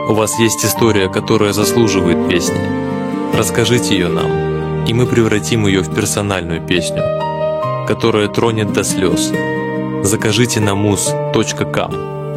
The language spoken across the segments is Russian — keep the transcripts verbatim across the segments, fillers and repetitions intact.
У вас есть история, которая заслуживает песни. Расскажите ее нам, и мы превратим ее в персональную песню, которая тронет до слез. Закажите на муз точка ком.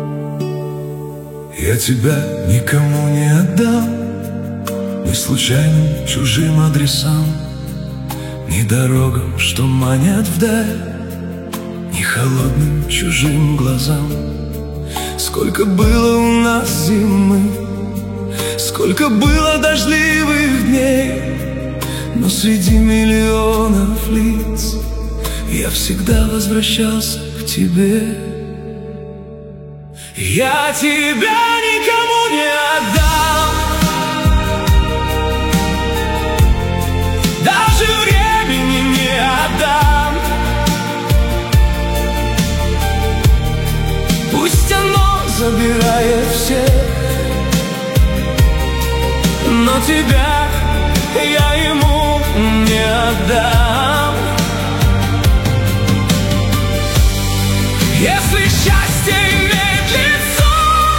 Я тебя никому не отдам, ни случайным чужим адресам, ни дорогам, что манят вдаль, ни холодным чужим глазам. Сколько было у нас зимы, сколько было дождливых дней, но среди миллионов лиц я всегда возвращался к тебе. Я тебя никому не отдам, даже времени не отдам. Пусть оно забирает всех, но тебя я ему не отдам. Если счастье имеет лицо,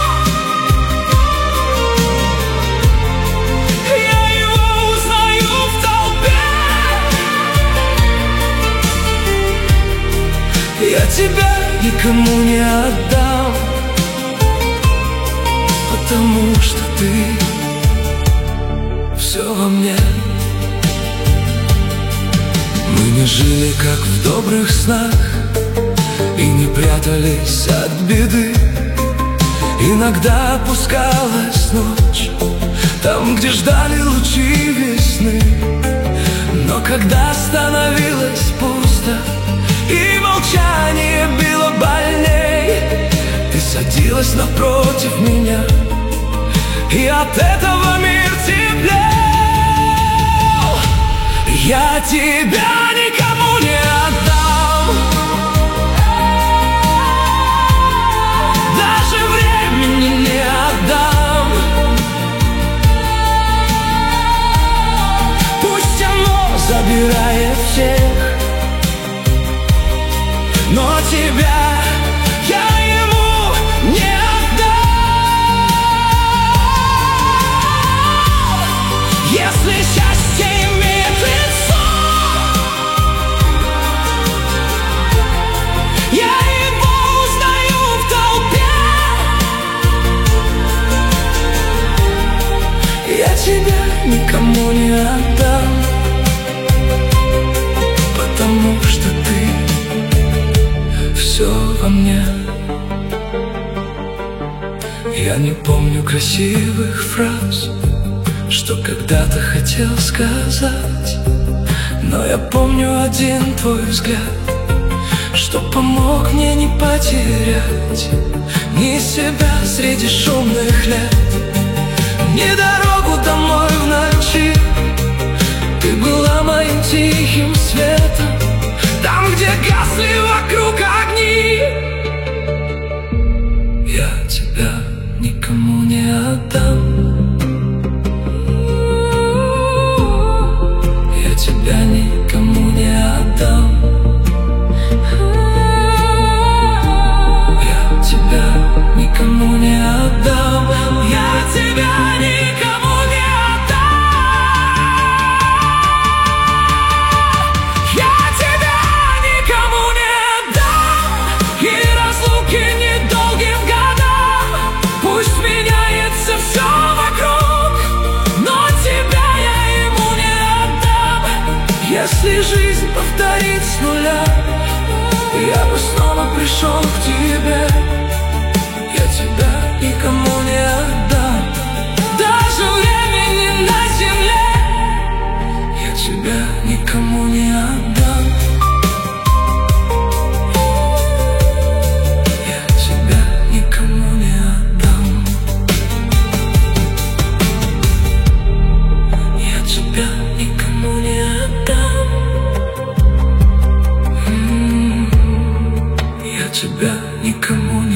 я его узнаю в толпе. Я тебя никому не отдам, потому что ты все во мне. Мы не жили, как в добрых снах, и не прятались от беды. Иногда опускалась ночь там, где ждали лучи весны. Но когда становилось пусто и молчание било больней, ты садилась напротив меня, и от этого мир теплел. Я тебя никому не отдам, даже времени не отдам. Пусть оно забирает всех, но тебя я ему не отдам. Если счастье имеет лицо, я его узнаю в толпе. Я тебя никому не отдам, потому что ты все во мне. Я не помню красивых фраз, что когда-то хотел сказать, но я помню один твой взгляд, что помог мне не потерять ни себя среди шумных лет, ни дорогу домой в ночи. Ты была моим тихим светом там, где гасли вокруг огни. Я тебя никому не отдам, я тебя никому не отдам. Я тебя никому не отдам, я тебя никому не отдам. Я тебя никому не отдам, и разлуки недолгим годам. Пусть меняется все вокруг, но тебя я ему не отдам. Если жизнь повторит с нуля, я бы снова пришел к тебе. Я тебя никому не отдам, даже времени на земле. Я тебя никому не отдам, я тебя никому не отдам. Я тебя никому не отдам. М-м-м. Я тебя никому не отдам.